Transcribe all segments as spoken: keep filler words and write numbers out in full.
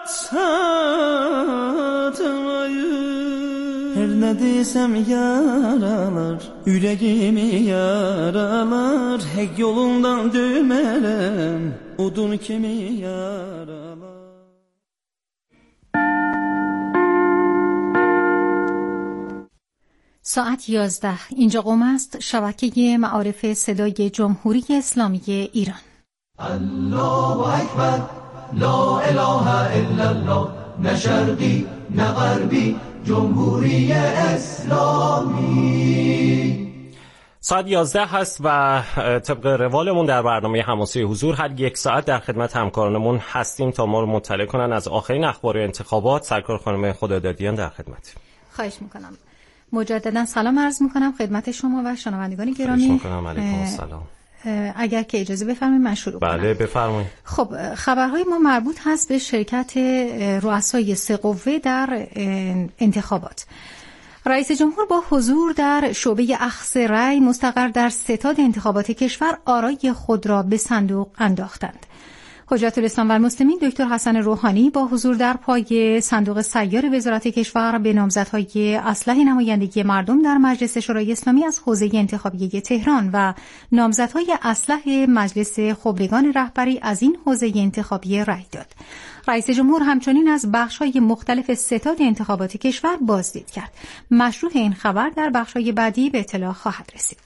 Her ne desem yaralar, yüreğimi yaralar. Hek yolundan dönmerem, odun kimi yaralar. ساعت یازده. اینجا قم است، شبکه معارف صدای جمهوری اسلامی ایران. الله اکبر، لا اله الا الله، نه شرقی نه غربی، جمهوری اسلامی. ساعت یازده هست و طبق روالمون در برنامه حماسه حضور هر یک ساعت در خدمت همکارانمون هستیم تا ما رو مطلع کنن از آخرین اخبار و انتخابات. سرکار خانم خدادادیان در خدمت. خواهش میکنم. مجددا سلام عرض میکنم خدمت شما و شنوندگان گرامی. خواهش میکنم. علیکم السلام. اگر که اجازه بفرمایید من شروع کنم. بله بفرمایید. خب خبرهای ما مربوط هست به شرکت رؤسای سه قوه در انتخابات. رئیس جمهور با حضور در شعبه اخذ رأی مستقر در ستاد انتخابات کشور آرای خود را به صندوق انداختند. حجت الاسلام و المسلمین دکتر حسن روحانی با حضور در پای صندوق سیار وزارت کشور به نامزدهای اصلح نمایندگی مردم در مجلس شورای اسلامی از حوزه انتخابی تهران و نامزدهای اصلح مجلس خبرگان رهبری از این حوزه انتخابی رأی داد. رئیس جمهور همچنین از بخش‌های مختلف ستاد انتخابات کشور بازدید کرد. مشروح این خبر در بخش‌های بعدی به اطلاع خواهد رسید.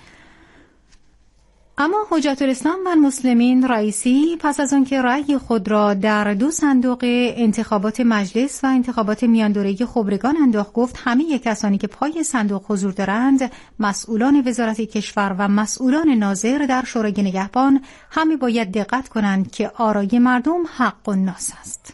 اما حجت الاسلام و المسلمین رئیسی پس از آنکه رأی خود را در دو صندوق انتخابات مجلس و انتخابات میاندوره‌ای خبرگان انداخت گفت همه کسانی که پای صندوق حضور دارند، مسئولان وزارت کشور و مسئولان ناظر در شورای نگهبان همه باید دقت کنند که آرای مردم حق الناس است.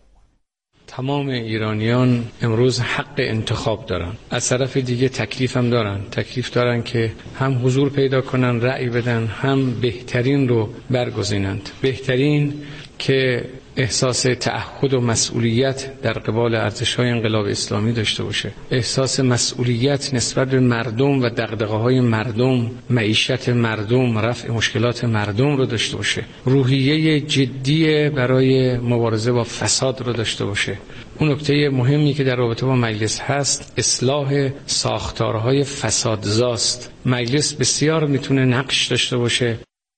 تمام ایرانیان امروز حق انتخاب دارن. از طرف دیگه تکلیف هم دارن. تکلیف دارن که هم حضور پیدا کنن، رأی بدن، هم بهترین رو برگزینند. بهترین که احساس تعهد و مسئولیت در قبال ارزش‌های انقلاب اسلامی داشته باشه. احساس مسئولیت نسبت به مردم و دغدغه‌های مردم، معیشت مردم، رفع مشکلات مردم رو داشته باشه. روحیه جدی برای مبارزه با فساد رو داشته باشه. اون نکته مهمی که در رابطه با مجلس هست، اصلاح ساختارهای فسادزاست. مجلس بسیار میتونه نقش داشته باشه.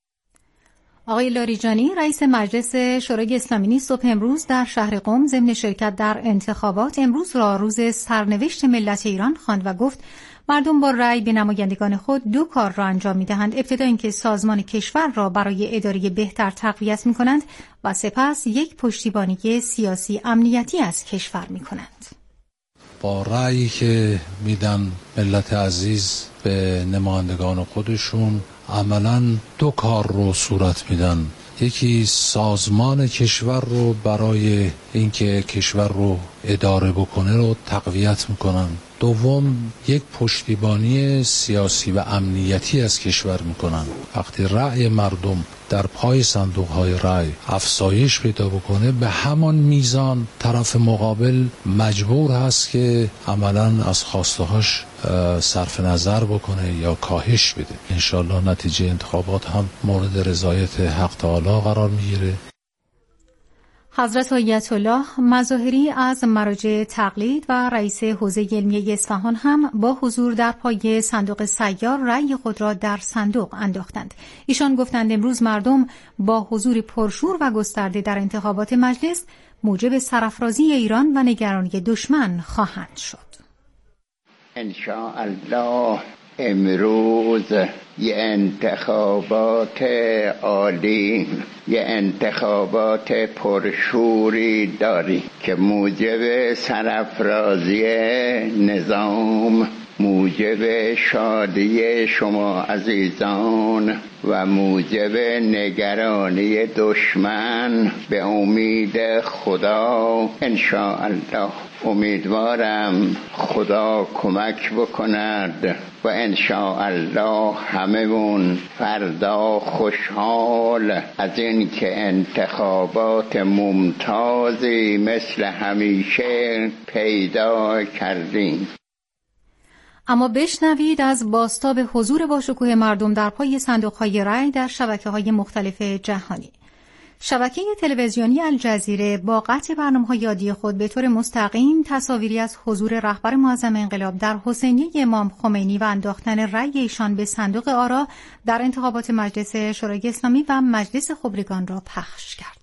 آقای لاریجانی رئیس مجلس شورای اسلامی صبح امروز در شهر قم ضمن شرکت در انتخابات امروز را روز سرنوشت ملت ایران خواند و گفت مردم با رأی به نمایندگان خود دو کار را انجام می‌دهند. ابتدا اینکه سازمان کشور را برای اداره بهتر تقویت می‌کنند و سپس یک پشتیبانی سیاسی امنیتی از کشور می‌کنند. با رأیی که میدن ملت عزیز به نمایندگان خودشون عملاً دو کار رو صورت میدن. یکی سازمان کشور رو برای اینکه کشور رو اداره بکنه رو تقویت میکنن. دوم یک پشتیبانی سیاسی و امنیتی از کشور میکنن. وقتی رأی مردم در پای صندوق های رأی افزایش پیدا بکنه، به همان میزان طرف مقابل مجبور هست که عملاً از خواسته هاش صرف نظر بکنه یا کاهش بده. انشالله نتیجه انتخابات هم مورد رضایت حق تعالی قرار میگیره. حضرت آیت الله مظاهری از مراجع تقلید و رئیس حوزه علمیه اصفهان هم با حضور در پای صندوق سیار رأی خود را در صندوق انداختند. ایشان گفتند امروز مردم با حضور پرشور و گسترده در انتخابات مجلس موجب سرافرازی ایران و نگرانی دشمن خواهند شد. ان شاء الله امروز یه انتخابات عالی، یه انتخابات پرشوری داریم که موجب سرافرازی نظام، موجب شادی شما عزیزان و موجب نگرانی دشمن به امید خدا ان شاء الله. امیدوارم خدا کمک بکند و ان شاء الله هممون فردا خوشحال از این که انتخابات ممتازی مثل همیشه پیدا کردیم. اما بشنوید از بازتاب حضور باشکوه مردم در پای صندوق‌های رأی در شبکه‌های مختلف جهانی. شبکه تلویزیونی الجزیره با قطع برنامه‌های یادی خود به طور مستقیم تصاویری از حضور رهبر معظم انقلاب در حسینیه امام خمینی و انداختن رأی ایشان به صندوق آرا در انتخابات مجلس شورای اسلامی و مجلس خبرگان را پخش کرد.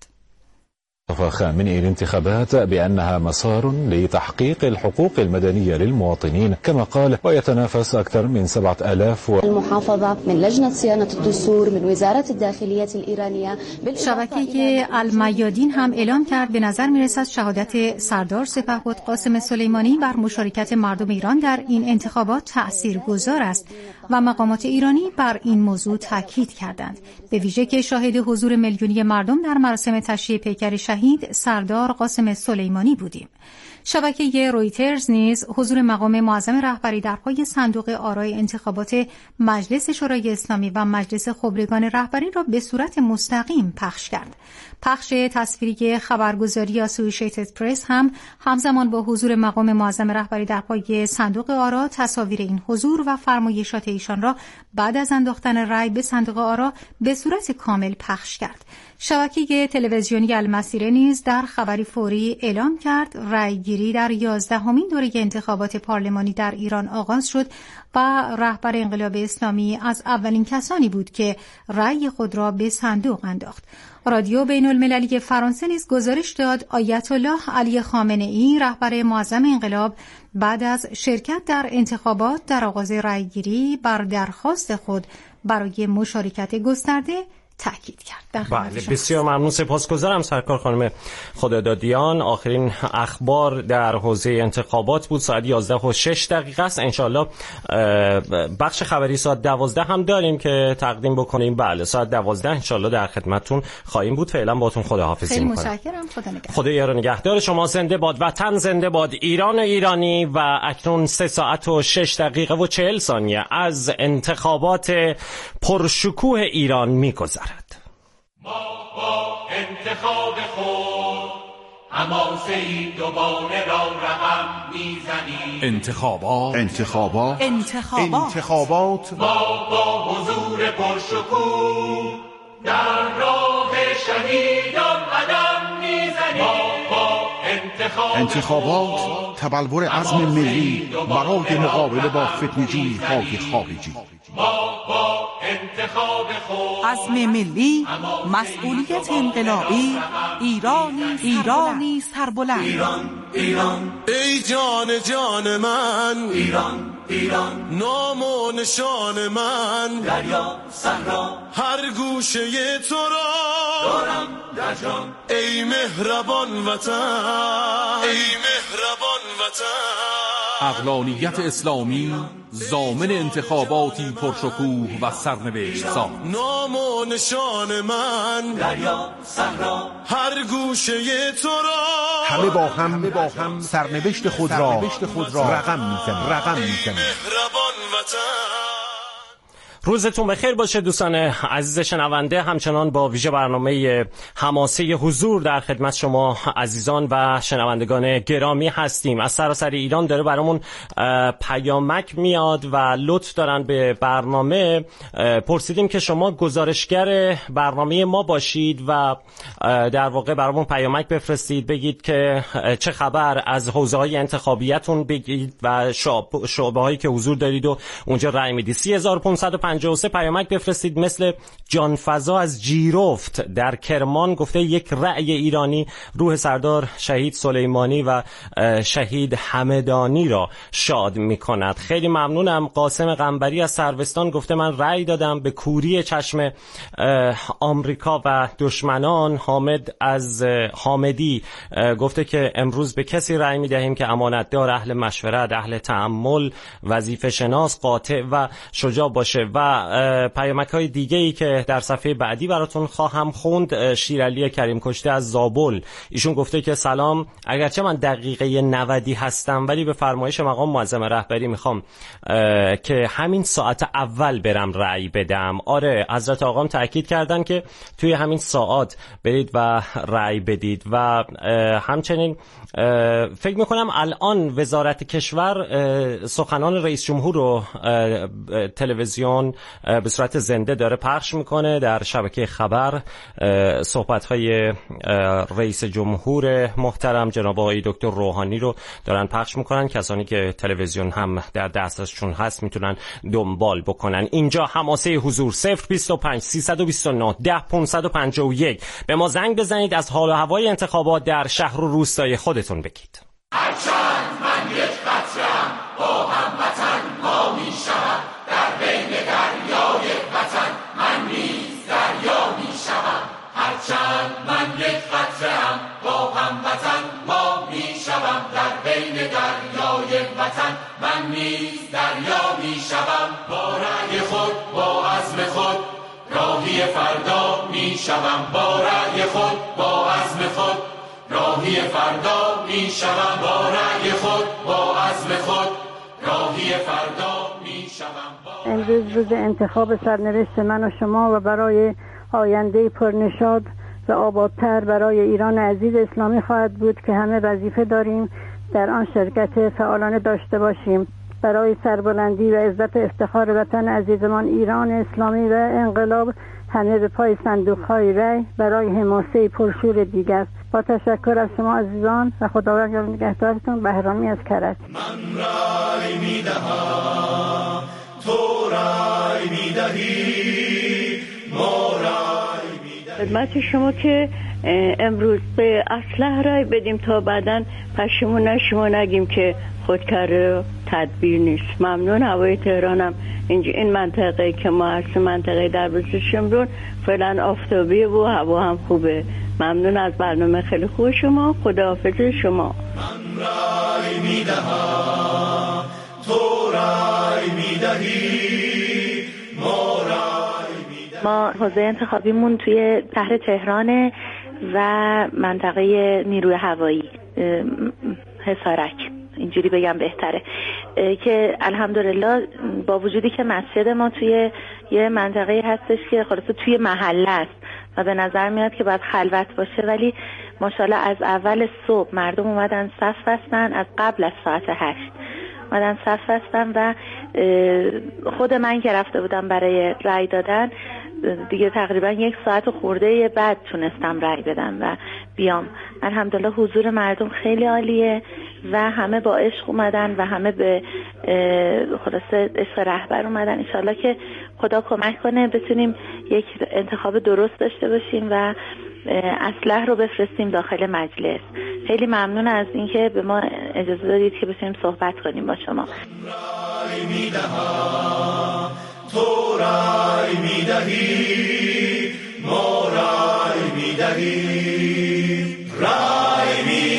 خامنئي الانتخابات بأنها مسار لتحقيق الحقوق المدنية للمواطنين كما قال ويتنافس أكثر من سبعة آلاف و... المحافظة من لجنة صيانة الدستور من وزارة الداخلية الإيرانية. شبکه المیادین هم اعلام کرد به نظر میرسد شهادت سردار سپهبد قاسم سلیمانی بر مشارکت مردم ایران در این انتخابات تأثیرگذار است و مقامات ایرانی بر این موضوع تاکید کردند، به ویژه که شاهد حضور میلیونی مردم در مراسم تشییع پیکر شهید سردار قاسم سلیمانی بودیم. شبکه رویترز نیز حضور مقام معظم رهبری در پای صندوق آرای انتخابات مجلس شورای اسلامی و مجلس خبرگان رهبری را به صورت مستقیم پخش کرد. پخش تصویری خبرگزاری اسوسییتد پرس هم همزمان با حضور مقام معظم رهبری در پای صندوق آرا تصاویر این حضور و فرمایشات ایشان را بعد از انداختن رأی به صندوق آرا به صورت کامل پخش کرد. شبکه تلویزیونی المسیره نیز در خبری فوری اعلام کرد رأیگیری در یازدهمین دوره انتخابات پارلمانی در ایران آغاز شد و رهبر انقلاب اسلامی از اولین کسانی بود که رأی خود را به صندوق انداخت. رادیو بین المللی فرانسه نیز گزارش داد آیت الله علی خامنه‌ای رهبر معظم انقلاب بعد از شرکت در انتخابات در آغاز رأیگیری بر درخواست خود برای مشارکت گسترده تأکید کرد. بله، بسیار ممنون، سپاسگزارم سرکار خانم خدادادیان. آخرین اخبار در حوزه انتخابات بود. ساعت یازده و شش دقیقه است. انشالله بخش خبری ساعت دوازده هم داریم که تقدیم بکنیم. بله، ساعت دوازده انشالله در خدمتتون خواهیم بود. فعلا باهاتون خداحافظی می‌کنم. خیلی متشکرم. خدا نگهدار. خدا یار نگهدار شما. زنده باد وطن، زنده باد ایران و ایرانی. و اکنون سه ساعت و شش دقیقه و چهل ثانیه از انتخابات پرشکوه ایران می‌گذرد. ما با انتخاب خود حماسه‌ای دوباره را رقم میزنیم. انتخابات انتخابات انتخابات انتخابات ما با حضور پرشکوه در راه شهیدان قدم میزنیم. ما با انتخاب انتخابات تبلور عزم ملی برای مقابله با فتنه‌جویی های خارجی. ما با انتخاب خود عزم ملی، مسئولیت انقلابی، ایرانی ایرانی سربلند. ایران ایران ای جان جان من، ایران ایران نام و نشان من، دریا صحرا هر گوشه تو را دارم در جان. ای مهربان وطن، ای مهربان وطن. عقلانیت اسلامی ضامن انتخاباتی پرشکوه و سرنوشت ساز. نام و نشان من، دریا صحرا هر گوشه تو را همه با هم با هم سرنوشت خود را رقم میزنیم رقم میزنیم. مهربان وطن. روزتون بخیر باشه دوستان عزیز شنونده. همچنان با ویژه برنامه حماسه حضور در خدمت شما عزیزان و شنوندگان گرامی هستیم. از سراسر ایران داره برامون پیامک میاد و لطف دارن به برنامه. پرسیدیم که شما گزارشگر برنامه ما باشید و در واقع برامون پیامک بفرستید، بگید که چه خبر از حوزه‌های انتخابیتون، بگید و شعبه‌هایی که حضور دارید و اونجا رأی میدید. سه هزار و پانصد و پنجاه و سه پیامک بفرستید. مثل جانفضا از جیرفت در کرمان گفته یک رأی ایرانی روح سردار شهید سلیمانی و شهید همدانی را شاد می‌کند. خیلی ممنونم. قاسم قنبری از سروستان گفته من رأی دادم به کوری چشم آمریکا و دشمنان. حامد از حامدی گفته که امروز به کسی رأی می‌دهیم که امانتدار، اهل مشورت، اهل تأمل، وظیفه شناس، قاطع و شجاع باشه. و پیامک‌های دیگه‌ای که در صفحه بعدی براتون خواهم خوند. شیرعلی کریم کشته از زابل، ایشون گفته که سلام، اگرچه من دقیقه نود هستم ولی به فرمایش مقام معظم رهبری میخوام که همین ساعت اول برم رأی بدم. آره، حضرت آقام تأکید کردن که توی همین ساعت برید و رأی بدید. و همچنین فکر میکنم الان وزارت کشور سخنان رئیس جمهور رو تلویزیون تلویزیون به صورت زنده داره پخش میکنه. در شبکه خبر صحبت‌های رئیس جمهور محترم جناب آقای دکتر روحانی رو دارن پخش میکنن. کسانی که تلویزیون هم در دسترسشون هست میتونن دنبال بکنن. اینجا حماسه حضور صفر بیست و پنج سیصد و بیست و نه ده پانصد و پنجاه و یک. به ما زنگ بزنید، از حال و هوای انتخابات در شهر و روستای خودتون بگید. هرچند من یک قطره‌ام با هموطن ما میشوم، در بین دریای وطن من نیز دریا میشوم. هرچند من یک قطره‌ام با هموطن ما میشوم، در بین دریای وطن من نیز دریا میشوم. با رأی خود با عزم خود راهی فردا میشوم، با رأی خود با عزم خود راهی فردا میشوم، با رأی خود با عزم خود راهی فردا میشوم. امروز روز انتخاب سرنوشت من و شما و برای آینده پرنشاد و آبادتر برای ایران عزیز اسلامی خواهد بود که همه وظیفه داریم در آن شرکت فعالانه داشته باشیم برای سربلندی و عزت افتخار وطن عزیزمان ایران اسلامی و انقلاب. همه به پای صندوق‌های رای برای حماسه پرشور دیگر. با تشکر از شما عزیزان و خداوند نگهدارتون. بهرامی از کرج. من رای میدهم، تو رای میدهی، ما رای میدهیم. خدمت شما که امروز به اصلح رای بدیم تا بعداً پشیمون نشیم و نگیم که خودکار تدبیر نیست. ممنون. هوای تهرانم اینجا این منطقه که ما هستیم منطقه دربسته شمرون فعلا آفتابیه و هوا هم خوبه. ممنون از برنامه خیلی خوب شما. خداحافظ شما. من رای میدهم، تو رای میدهی، ما رای میدهیم. ما حوزه انتخابیمون توی شهر تهران و منطقه نیروی هوایی حصارک، اینجوری بگم بهتره، که الحمدلله با وجودی که مسجد ما توی یه منطقه هستش که خلاصه توی محله است و به نظر میاد که باید خلوت باشه، ولی ماشاءالله از اول صبح مردم اومدن صف بستن، از قبل از ساعت هشت اومدن صف بستن و خود من که رفته بودم برای رأی دادن دیگه تقریبا یک ساعت خورده بعد تونستم رأی بدم و بیام. الحمدلله حضور مردم خیلی عالیه و همه با عشق اومدن و همه به خلاصه عشق رهبر اومدن. انشالله که خدا کمک کنه بتونیم یک انتخاب درست داشته باشیم و اصلح رو بفرستیم داخل مجلس. خیلی ممنون از اینکه به ما اجازه دادید که بتونیم صحبت کنیم با شما. رای میدهم، تو رای میدهی، ما رای میدهیم، رای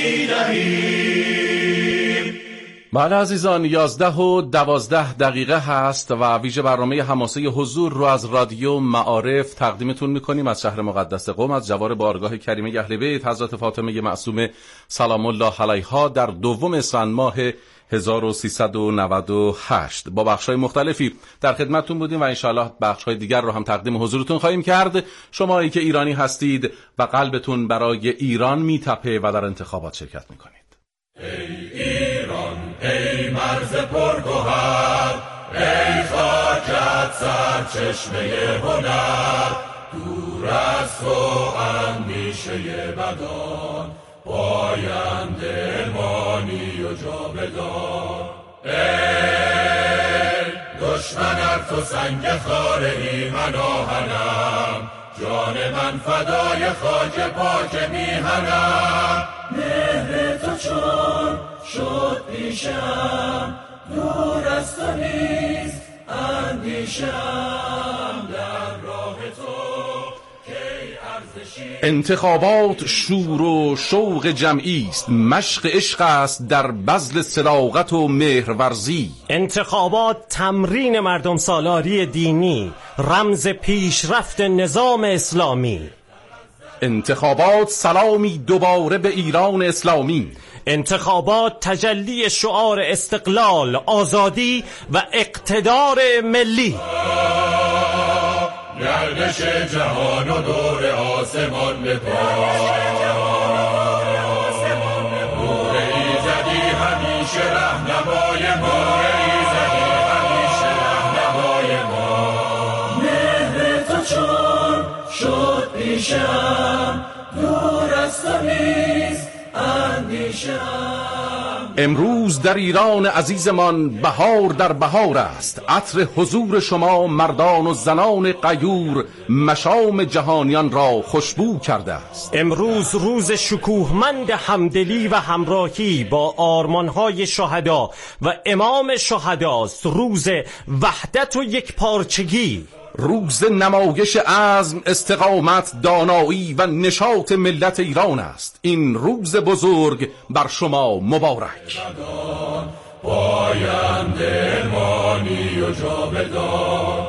میدهیم. بله عزیزان، یازده و دوازده دقیقه هست و ویژه برنامه حماسه حضور رو از رادیو معارف تقدیمتون میکنیم از شهر مقدس قم، از جوار بارگاه کریمه اهل بیت حضرت فاطمه معصومه سلام الله علیها در دوم اسفند ماه هزار و سیصد و نود و هشت. با بخش‌های مختلفی در خدمتتون بودیم و انشاءالله بخش‌های دیگر رو هم تقدیم حضورتون خواهیم کرد. شمایی که ایرانی هستید و قلبتون برای ایران میتپه و در انتخابات شرکت میکنید. ای ایران، ای مرز پرگوهر، ای خاکت سرچشمه هنر، دور از تو اندیشه بدان، پاینده مانی و جاودان. ای دشمن ار تو سنگ خاره من آهنم، جان من فدای خاک پاک میهنم. مهر تو چون شد پیشم، دور از تو نیست اندیشم، در راه تو انتخابات شور و شوق جمعی است، مشق عشق است در بذل صداقت و مهرورزی. انتخابات تمرین مردم سالاری دینی، رمز پیشرفت نظام اسلامی. انتخابات سلامی دوباره به ایران اسلامی. انتخابات تجلی شعار استقلال، آزادی و اقتدار ملی. گردش جهان و دور آسمان به پا، نور ایزدی همیشه رهنمای ما، ایزدی همیشه رهنمای ما. پیشم دور از تو نیست اندیشم. امروز در ایران عزیزمان بهار در بهار است. عطر حضور شما مردان و زنان غیور مشام جهانیان را خوشبو کرده است. امروز روز شکوهمند همدلی و همراهی با آرمانهای شهدا و امام شهداست. روز وحدت و یکپارچگی، روز نمایش عزم، استقامت، دانایی و نشاط ملت ایران است. این روز بزرگ بر شما مبارک. پاینده مانی و جاودان،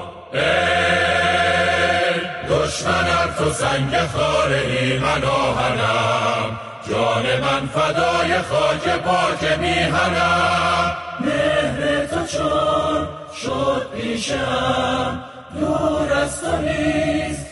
ای دشمنم تو سنگ خاره من آهنم، جان من فدای خاک پاک میهنم. مهر تو چون شد پیشم دور از تو نیست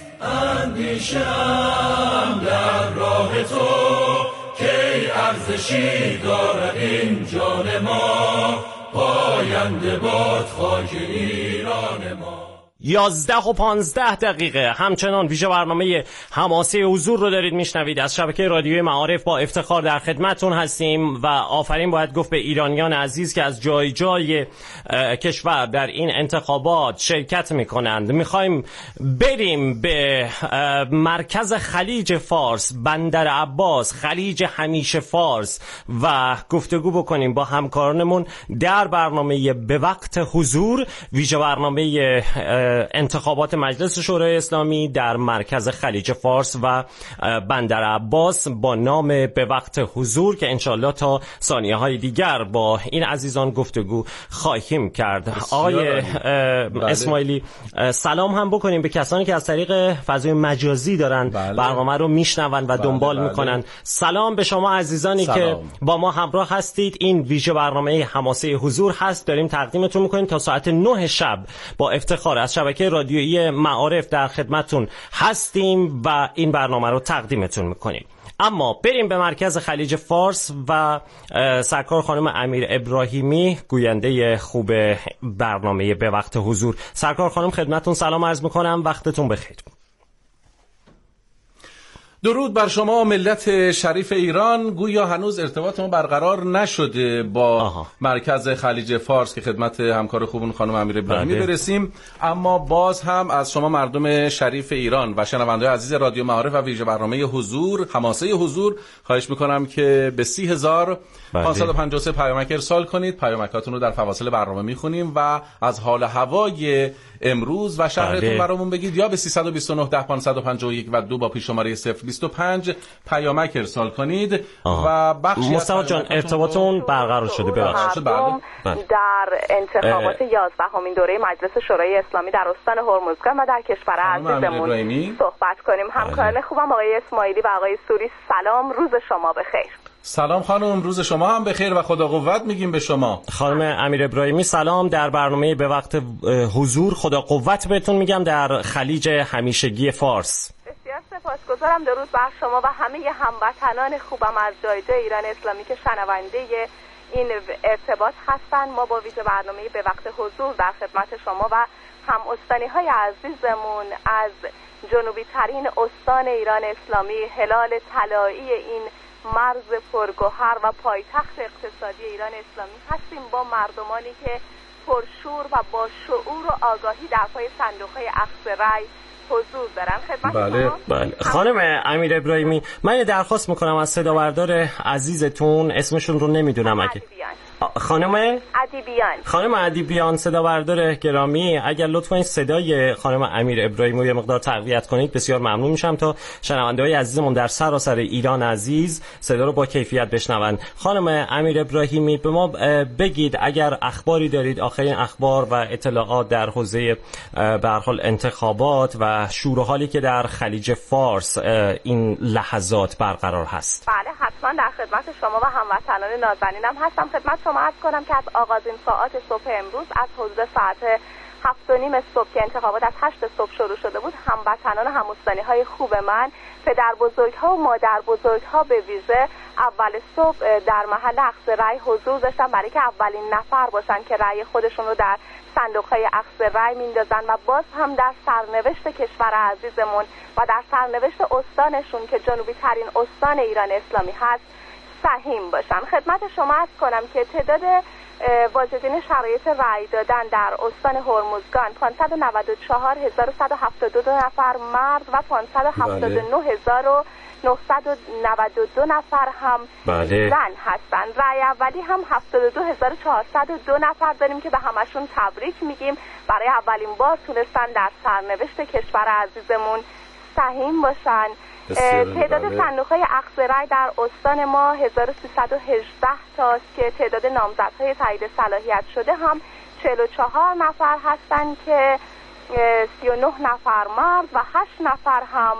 اندیشم. در راه تو کی ارزشی دارد این جان ما، پاینده باد خاک ایران ما. یازده و پانزده دقیقه همچنان ویژه برنامه حماسه حضور رو دارید میشنوید از شبکه رادیوی معارف. با افتخار در خدمتون هستیم و آفرین باید گفت به ایرانیان عزیز که از جای جای کشور در این انتخابات شرکت میکنند. میخوایم بریم به مرکز خلیج فارس، بندر عباس، خلیج همیشه فارس و گفتگو بکنیم با همکارانمون در برنامه به وقت حضور، ویژه برنامه انتخابات مجلس شورای اسلامی در مرکز خلیج فارس و بندر عباس با نام به وقت حضور که انشالله تا ثانیه های دیگر با این عزیزان گفتگو خواهیم کرد. آقای اسماعیلی سلام هم بکنیم به کسانی که از طریق فضای مجازی دارن بله. برنامه رو میشنون و بله دنبال بله. میکنن. سلام به شما عزیزانی سلام. که با ما همراه هستید. این ویژه برنامه حماسه حضور هست، داریم تقدیمتون میکنیم تا ساعت نه شب. با افتخار از شبکه رادیویی معارف در خدمتتون هستیم و این برنامه رو تقدیمتون میکنیم. اما بریم به مرکز خلیج فارس و سرکار خانم امیر ابراهیمی، گوینده خوب برنامه به وقت حضور. سرکار خانم خدمتتون سلام عرض میکنم، وقتتون بخیر. درود بر شما ملت شریف ایران. گویا هنوز ارتباط ما برقرار نشده با آها. مرکز خلیج فارس که خدمت همکار خوبون خانم امیر ابراهیمی برسیم، اما باز هم از شما مردم شریف ایران و شنونده‌های عزیز رادیو معارف و ویژه برنامه حضور، حماسه حضور، خواهش میکنم که به سی هزار پانصد و پنجاه و سه پیامک ارسال کنید. پیامکاتون رو در فواصل برنامه میخونیم و از حال هوای امروز و شهرتون برامون بگید، یا به سیصد و بیست و نه ده پانصد و پنجاه و یک و دو با پیش شماره صفر بیست و پنج پیامک ارسال کنید. آه. و بخشی مصطفی جان ارتباطتون برقرار شده ببخشید. در انتخابات یازدهمین دوره مجلس شورای اسلامی در استان هرمزگان و در کشور عزیزمون صحبت کنیم. همکاران خوبم آقای اسماعیلی و آقای سوری سلام، روز شما بخیر. سلام خانم، روز شما هم بخیر و خدا قوت میگیم به شما. خانم امیر ابراهیمی سلام، در برنامه به وقت حضور خدا قوت بهتون میگم در خلیج همیشگی فارس. بسیار سپاسگزارم، درود بر شما و همه هموطنان خوبم از جای جای ایران اسلامی که شنونده این ارتباط هستن. ما با ویژه برنامه به وقت حضور در خدمت شما و هم استانی های عزیزمون از جنوبی ترین استان ایران اسلامی، هلال طلایی این مرز پرگوهر و پایتخت اقتصادی ایران اسلامی هستیم، با مردمانی که پرشور و با شعور و آگاهی در پای صندوق‌های اخذ رأی حضور دارن. خدمت بله بله. خانم امیر ابراهیمی، من درخواست میکنم از صداوردار عزیزتون، اسمشون رو نمیدونم اگه خانم ادیبیان خانم ادیبیان صداوردار گرامی، اگر لطفا این صدای خانم امیر ابراهیمی رو یه مقدار تقویت کنید بسیار ممنون میشم تا شنونده‌های عزیزمون در سراسر ایران عزیز صدا رو با کیفیت بشنون. خانم امیر ابراهیمی، به ما بگید اگر اخباری دارید، آخرین اخبار و اطلاعات در حوزه به هر حال انتخابات و شور و حالی که در خلیج فارس این لحظات برقرار هست. بله حتما در خدمت شما و هموطنان نازنینم هستم. خدمت شما عرض کنم که از آغاز این ساعات صبح امروز از حدود ساعت هفت و نیم صبح که انتخابات از هشت صبح شروع شده بود، هموطنان و هموطنی‌های خوب من، پدر بزرگ‌ها و مادر بزرگ‌ها به ویژه اول صبح در محل اخذ رأی حضور داشتن برای که اولین نفر باشن که رأی خودشون رو در صندوق‌های اخذ رأی میندازن و باز هم در سرنوشت کشور عزیزمون و در سرنوشت استانشون که جنوبی ترین استان ایران اسلامی هست سهیم باشن. خدمت شما عرض کنم که تعداد واجدین شرایط رأی دادن در استان هرمزگان پانصد و نود و چهار هزار و صد و هفتاد و دو نفر مرد و پانصد و هفتاد و نه هزار و نهصد و نود و دو نفر هم بله. زن هستند. رأی اولی هم هفتاد و دو هزار و چهارصد و دو نفر داریم که به همشون تبریک میگیم، برای اولین بار تونستن در سرنوشت کشور عزیزمون سهیم باشن. تعداد صندوق‌های اخذ رأی در استان ما هزار و سیصد و هجده تاست که تعداد نامزدهای تایید صلاحیت شده هم چهل و چهار نفر هستند که سی و نه نفر مرد و هشت نفر هم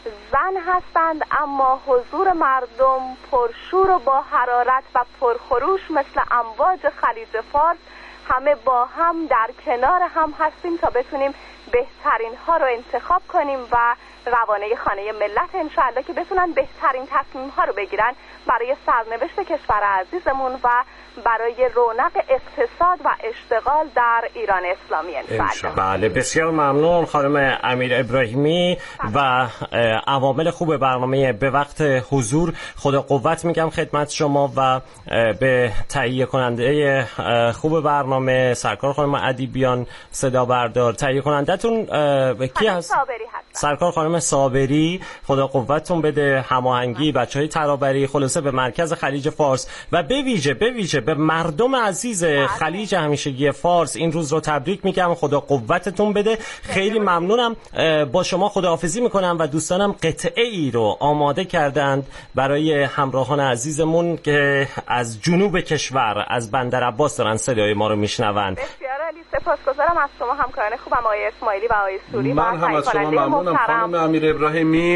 زن هستند. اما حضور مردم پرشور و با حرارت و پرخروش مثل امواج خلیج فارس، همه با هم در کنار هم هستیم تا بتونیم بهترین ها رو انتخاب کنیم و روانه خانه ملت انشاءالله که بتونن بهترین تصمیم ها رو بگیرن برای سرنوشت کشور عزیزمون و برای رونق اقتصاد و اشتغال در ایران اسلامی انشاءالله. بله بسیار ممنون خانم امیر ابراهیمی و عوامل خوب برنامه به وقت حضور. خدا قوت میگم خدمت شما و به تهیه کننده خوب برنامه سرکار خانم ادیبیان صدا بردار. تهیه کنندتون کی هست؟ سرکار خانم صابری. خدا قوتتون بده. هماهنگی بچهای ترابری، خلاصه به مرکز خلیج فارس و به ویژه به ویژه به مردم عزیز خلیج همیشگی فارس این روز رو تبریک میگم. خدا قوتتون بده. خیلی ممنونم. با شما خداحافظی میکنم و دوستانم قطعه ای رو آماده کردند برای همراهان عزیزمون که از جنوب کشور از بندر عباس دارن صدای ما رو میشنوند. بسیار عالی، سپاسگزارم از شما همکاران خوبم آقای اسماعیلی و آقای سوری. من هم از شما ممنونم خانم امیر ابراهیمی.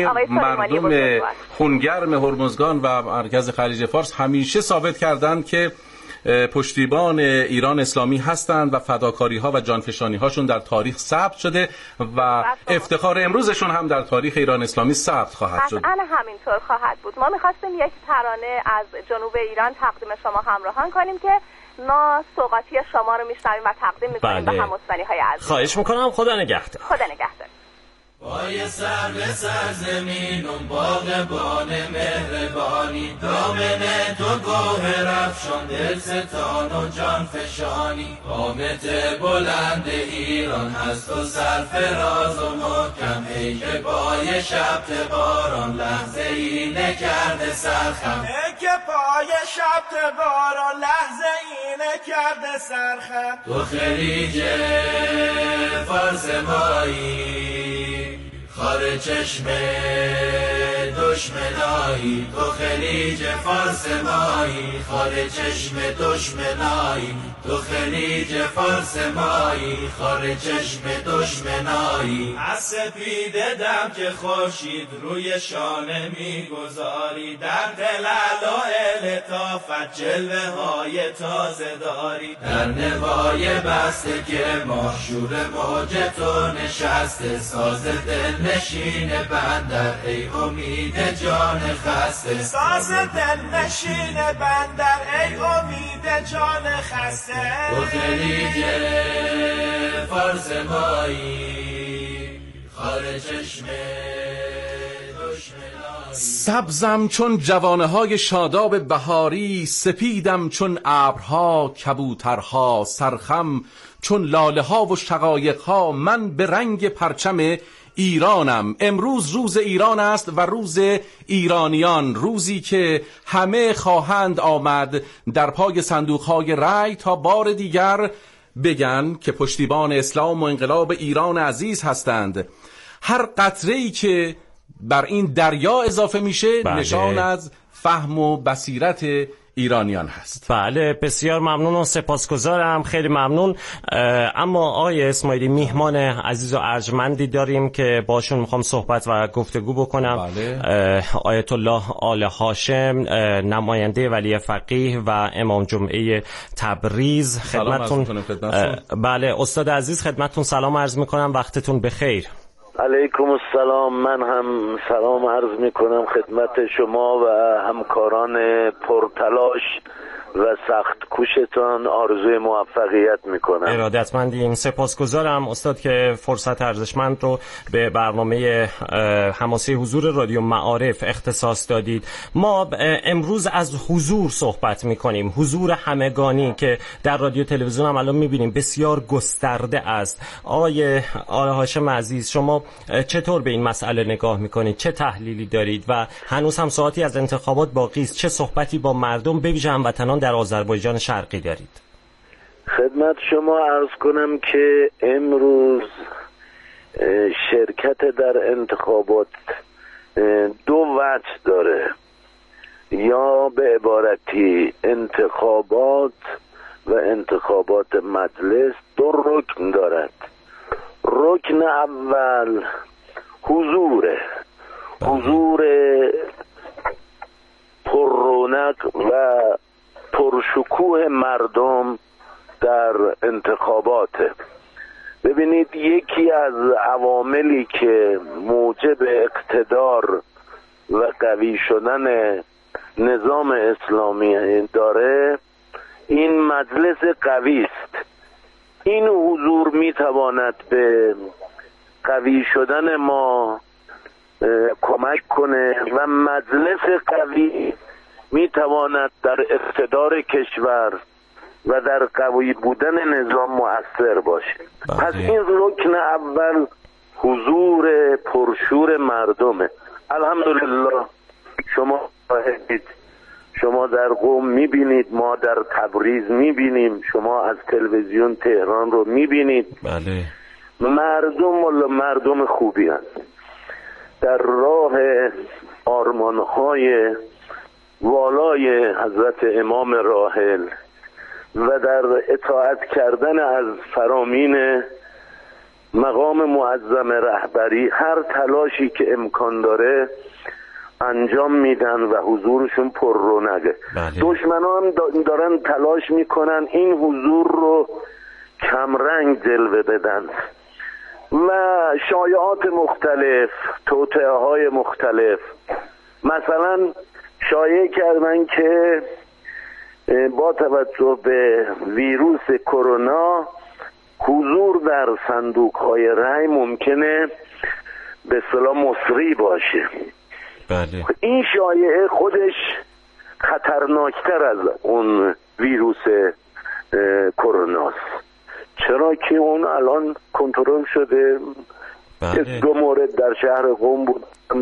مردم خونگرم هرمزگان و مرکز خلیج فارس همیشه ثابت کردند که پشتیبان ایران اسلامی هستند و فداکاری ها و جانفشانی هاشون در تاریخ ثبت شده و افتخار امروزشون هم در تاریخ ایران اسلامی ثبت خواهد شد. قطعاً همینطور خواهد بود. ما می‌خواستیم یک ترانه از جنوب ایران تقدیم شما همراهان کنیم که ما سوغاتی شما رو میشنویم و تقدیم می‌کنیم به هم‌وطنی‌های عزیز. خواهش می‌کنم. خدا نگهدار. خدا نگهدار. پای سر به سرزمینم باغبان مهربانی، دامن تو گوهر افشان دلستان و جان فشانی. قامت بلند ایران هست و سرفراز و محکم، ای که پای شب باران لحظه ای نکرده سرخم، ای که پای شب باران لحظه ای نکرده سرخم. تو خلیج فارس مایی، خار چشم دشمنایی. تو خلیج فارس مایی، خار چشم دشمنایی. تو خلیج فارس مایی، خار چشم دشمنایی. از سپید دم که خورشید روی شانه میگذاری، در دل علایل لطافت جلوه های تازه داری. در نوای بسته که ماشور موج تو نشسته، ساز دل نشین بندر ای امید جان خسته. ساز دل نشین بندر ای امید جان خسته. تو خلیج فارس مایی، خار چشم دشمنایی. سبزم چون جوانه های شاداب بهاری، سپیدم چون ابرها کبوترها. سرخم چون لاله ها و شقایق ها، من به رنگ پرچم ایرانم. امروز روز ایران است و روز ایرانیان، روزی که همه خواهند آمد در پای صندوق‌های رأی تا بار دیگر بگن که پشتیبان اسلام و انقلاب ایران عزیز هستند. هر قطره‌ای که بر این دریا اضافه میشه بله. نشان از فهم و بصیرت ایرانیان هست. بله بسیار ممنون و سپاسگزارم، خیلی ممنون. اما آقای اسماعیلی میهمان عزیز و ارجمندی داریم که باشون میخوام صحبت و گفتگو بکنم. بله. آیت الله آل هاشم، نماینده ولی فقیه و امام جمعه تبریز خدمتتون. بله استاد عزیز خدمتتون سلام عرض میکنم، وقتتون بخیر. علیکم السلام. من هم سلام عرض می کنم خدمت شما و همکاران پرتلاش و سخت کوشتان، آرزوی موفقیت می کنم. ارادتمندیم، سپاسگزارم استاد که فرصت ارزشمند رو به برنامه حماسه حضور رادیو معارف اختصاص دادید. ما امروز از حضور صحبت می کنیم، حضور همگانی که در رادیو تلویزیون هم الان می بینیم بسیار گسترده است. آقای آل هاشم عزیز، شما چطور به این مسئله نگاه می کنید؟ چه تحلیلی دارید؟ و هنوز هم ساعتی از انتخابات باقی است، چه صحبتی با مردم به ویژه هموطنان در آذربایجان شرقی دارید؟ خدمت شما عرض کنم که امروز شرکت در انتخابات دو وجه داره، یا به عبارتی انتخابات و انتخابات مجلس دو رکن دارد. رکن اول حضوره، حضور پر رونق و پرشکوه مردم در انتخابات. ببینید یکی از عواملی که موجب اقتدار و قوی شدن نظام اسلامی داره این مجلس قوی است. این حضور میتواند به قوی شدن ما کمک کنه و مجلس قوی میتواند در اقتدار کشور و در قوی بودن نظام مؤثر باشه. بله. پس این رکن اول حضور پرشور مردمه. الحمدلله شما شاهدید، شما در قم میبینید، ما در تبریز میبینیم، شما از تلویزیون تهران رو میبینید. بله. مردم و مردم خوبی هست، در راه آرمانهای والای حضرت امام راحل و در اطاعت کردن از فرامین مقام معظم رهبری هر تلاشی که امکان داره انجام میدن و حضورشون پر رونقه. بله. دشمنان هم دارن تلاش میکنن این حضور رو کمرنگ جلوه بدن و شایعات مختلف، توطئه های مختلف. مثلا شایعه کردن که با توجه به ویروس کرونا حضور در صندوق های رای ممکنه به اصطلاح مصری باشه. بله. این شایعه خودش خطرناکتر از اون ویروس کروناست، چرا که اون الان کنترل شده. بله. دو مورد در شهر قم بود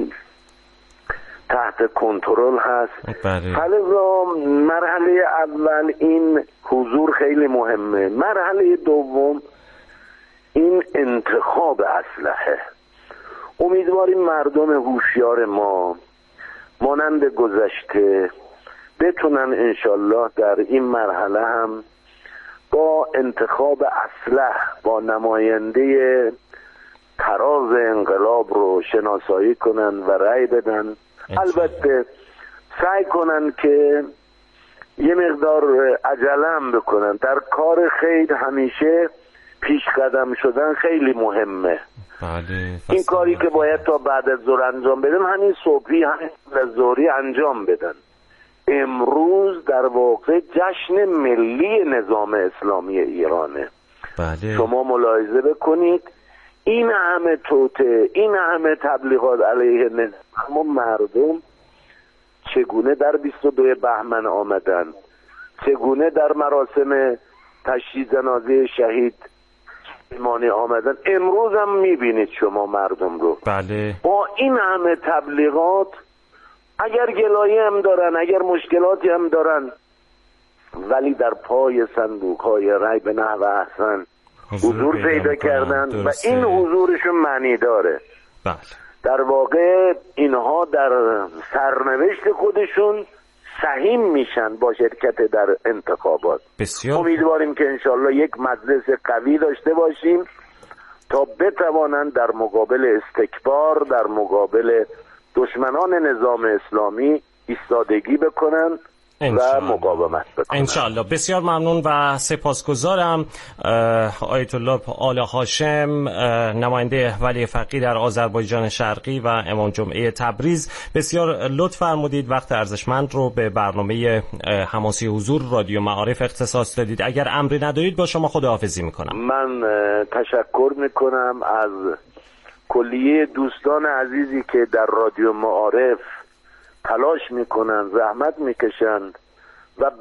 تحت کنترل هست. بله. فلذا مرحله اول این حضور خیلی مهمه. مرحله دوم این انتخاب اسلحه. امیدواریم مردم هوشیار ما مانند گذشته بتونن انشالله در این مرحله هم با انتخاب اسلحه با نماینده تراز انقلاب رو شناسایی کنن و رأی بدن. البته سعی کنن که یه مقدار عجله بکنن. در کار خیر همیشه پیش قدم شدن خیلی مهمه. بله. این کاری که باید تا بعد از ظهر انجام بدن همین صبحی همین از ظهری انجام بدن. امروز در واقع جشن ملی نظام اسلامی ایرانه. بله. شما ملاحظه بکنید این همه توطئه، این همه تبلیغات علیه نظام، اما مردم چگونه در بیست و دو بهمن آمدن، چگونه در مراسم تشییع جنازه شهید ایمانی آمدن. امروز هم میبینید شما مردم رو. بله. با این همه تبلیغات اگر گلایه هم دارن، اگر مشکلاتی هم دارن، ولی در پای صندوق های رای به نحو احسن حضور پیدا کردن و این حضورشون معنی داره. بله. در واقع اینها در سرنوشت خودشون سهیم میشن با شرکت در انتخابات. بسیار امیدواریم که انشالله یک مجلس قوی داشته باشیم تا بتوانند در مقابل استکبار، در مقابل دشمنان نظام اسلامی ایستادگی بکنن و مقاومت بکنن. انشالله. بسیار ممنون و سپاسگزارم آیت الله آل هاشم، نماینده ولی فقیه در آذربایجان شرقی و امام جمعه تبریز. بسیار لطف فرمودید، وقت ارزشمند رو به برنامه حماسی حضور رادیو معارف اختصاص دادید. اگر امری ندارید با شما خداحافظی میکنم. من تشکر میکنم از کلیه دوستان عزیزی که در رادیو معارف تلاش میکنن، زحمت میکشند